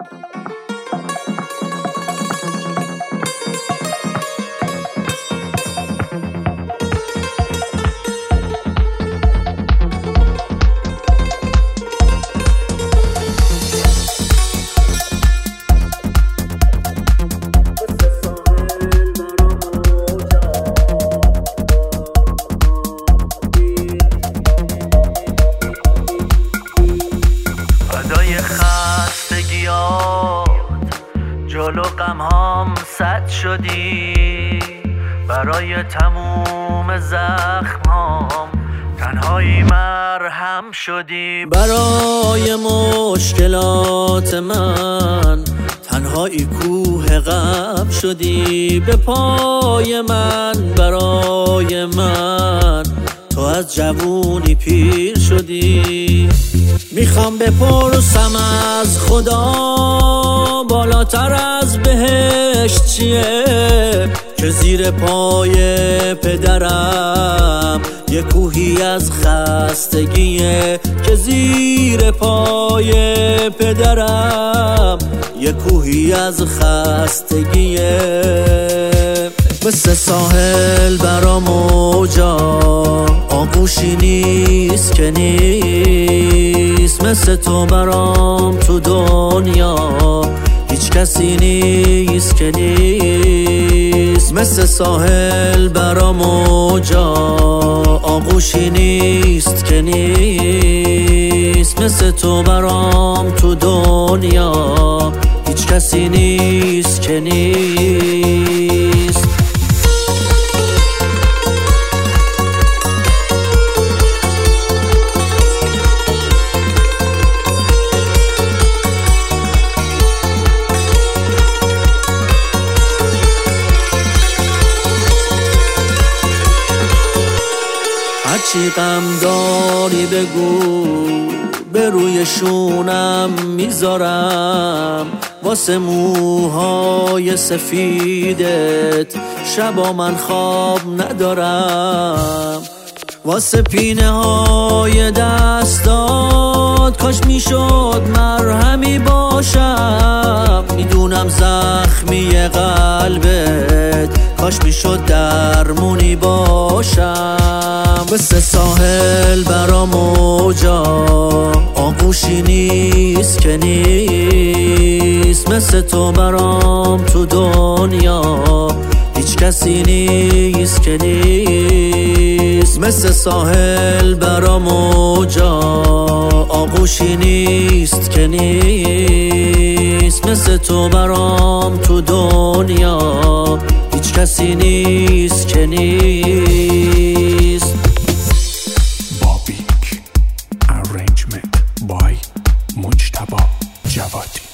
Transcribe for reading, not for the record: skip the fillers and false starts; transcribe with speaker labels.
Speaker 1: جلو غمهام سد شدی، برای تموم زخمهام تنهایی مرهم شدی. برای مشکلات من تنهایی کوه غم شدی. به پای من برای من تو از جوونی پیر شدی. میخوام بپرسم از خدا بالاتر از بهشت چیه، که زیر پای پدرم یه کوهی از خستگیه، که زیر پای پدرم یه کوهی از خستگیه. مثل ساحل برا موجا آغوشی نیست که نیست، مثل تو برام تو دنیا هیچ کسی نیست که نیست. مثل ساحل برا موجا آغوشی نیست که نیست، مثل تو برام تو دنیا هیچ کسی نیست که نیست. هرچی غم داری بگو، به روی شونم میذارم. واسه موهای سفیدت شبا من خواب ندارم. واسه پینه های دستات کاش میشد مرهمی باشم. میدونم زخمی قلبت کاش میشد درمونی باشم. مثل ساحل برا موجا آغوشی نیست که نیست، مثل تو برام تو دنیا هیچ کسی نیست که نیست. مثل ساحل برا موجا آغوشی نیست که نیست، مثل تو برام تو دنیا هیچ کسی نیست که نیست.
Speaker 2: بابیک Arrangement by مجتبی جوادی.